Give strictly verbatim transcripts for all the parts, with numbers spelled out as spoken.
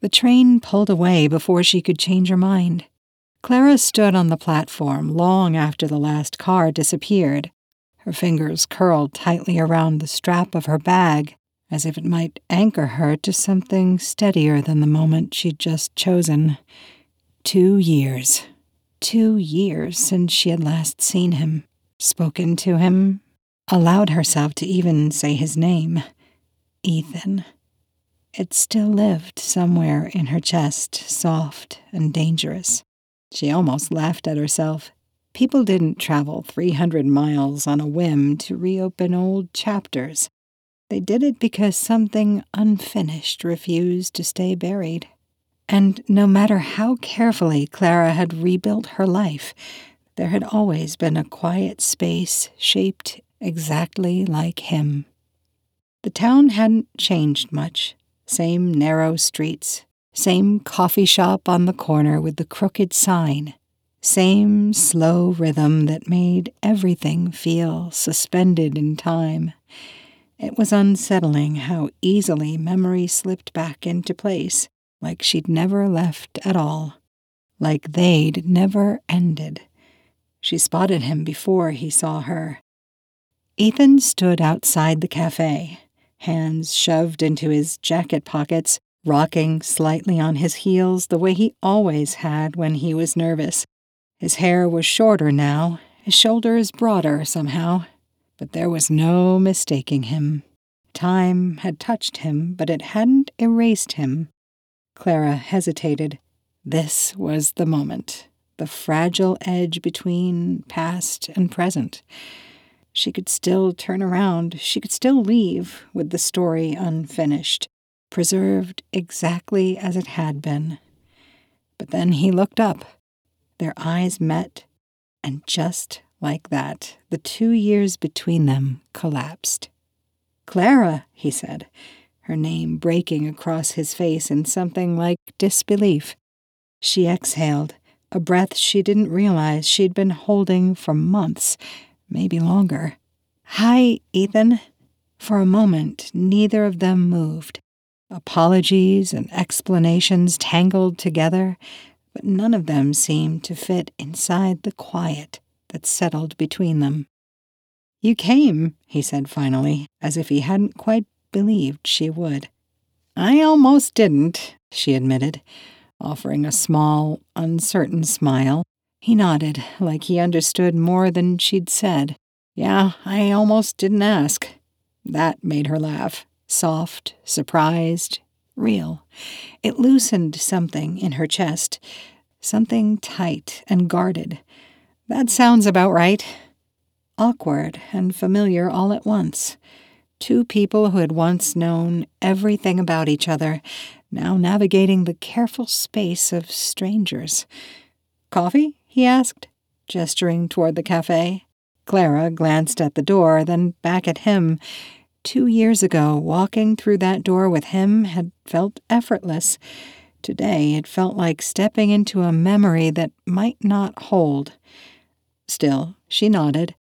The train pulled away before she could change her mind. Clara stood on the platform long after the last car disappeared. Her fingers curled tightly around the strap of her bag, as if it might anchor her to something steadier than the moment she'd just chosen. Two years. Two years since she had last seen him, spoken to him, allowed herself to even say his name. Ethan. It still lived somewhere in her chest, soft and dangerous. She almost laughed at herself. People didn't travel three hundred miles on a whim to reopen old chapters. They did it because something unfinished refused to stay buried. And no matter how carefully Clara had rebuilt her life, there had always been a quiet space shaped exactly like him. The town hadn't changed much. Same narrow streets, same coffee shop on the corner with the crooked sign, same slow rhythm that made everything feel suspended in time. It was unsettling how easily memory slipped back into place, like she'd never left at all, like they'd never ended. She spotted him before he saw her. Ethan stood outside the cafe, hands shoved into his jacket pockets, rocking slightly on his heels the way he always had when he was nervous. His hair was shorter now, his shoulders broader somehow, but there was no mistaking him. Time had touched him, but it hadn't erased him. Clara hesitated. This was the moment, the fragile edge between past and present. She could still turn around, she could still leave with the story unfinished, preserved exactly as it had been. But then he looked up. Their eyes met, and just like that, the two years between them collapsed. "Clara," he said, her name breaking across his face in something like disbelief. She exhaled, a breath she didn't realize she'd been holding for months, maybe longer. "Hi, Ethan." For a moment, neither of them moved. Apologies and explanations tangled together, but none of them seemed to fit inside the quiet that settled between them. "You came," he said finally, as if he hadn't quite believed she would. "I almost didn't," she admitted, offering a small, uncertain smile. He nodded, like he understood more than she'd said. "Yeah, I almost didn't ask." That made her laugh. Soft, surprised, real. It loosened something in her chest, something tight and guarded. "That sounds about right." Awkward and familiar all at once. Two people who had once known everything about each other, now navigating the careful space of strangers. "Coffee?" he asked, gesturing toward the cafe. Clara glanced at the door, then back at him. Two years ago, walking through that door with him had felt effortless. Today, it felt like stepping into a memory that might not hold. Still, she nodded.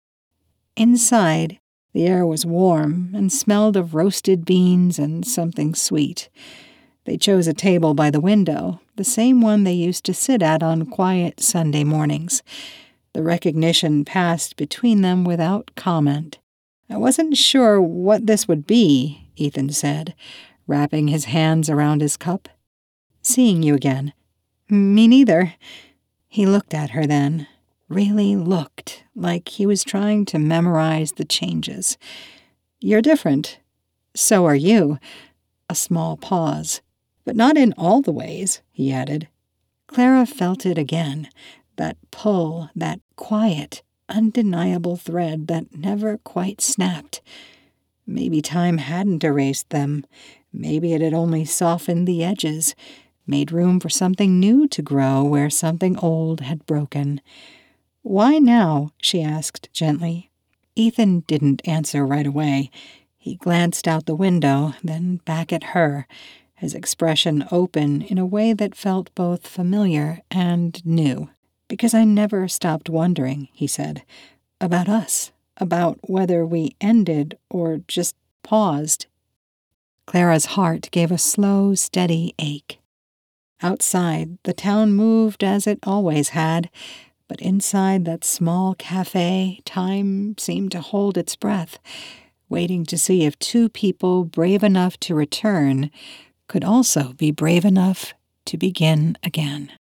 Inside, the air was warm and smelled of roasted beans and something sweet. They chose a table by the window, the same one they used to sit at on quiet Sunday mornings. The recognition passed between them without comment. "I wasn't sure what this would be," Ethan said, wrapping his hands around his cup. "Seeing you again." "Me neither." He looked at her then, really looked, like he was trying to memorize the changes. "You're different. So are you." A small pause. "But not in all the ways," he added. Clara felt it again, that pull, that quiet, undeniable thread that never quite snapped. Maybe time hadn't erased them. Maybe it had only softened the edges, made room for something new to grow where something old had broken. "Why now?" she asked gently. Ethan didn't answer right away. He glanced out the window, then back at her, his expression open in a way that felt both familiar and new. "Because I never stopped wondering," he said, "about us, about whether we ended or just paused." Clara's heart gave a slow, steady ache. Outside, the town moved as it always had, but inside that small cafe, time seemed to hold its breath, waiting to see if two people brave enough to return could also be brave enough to begin again.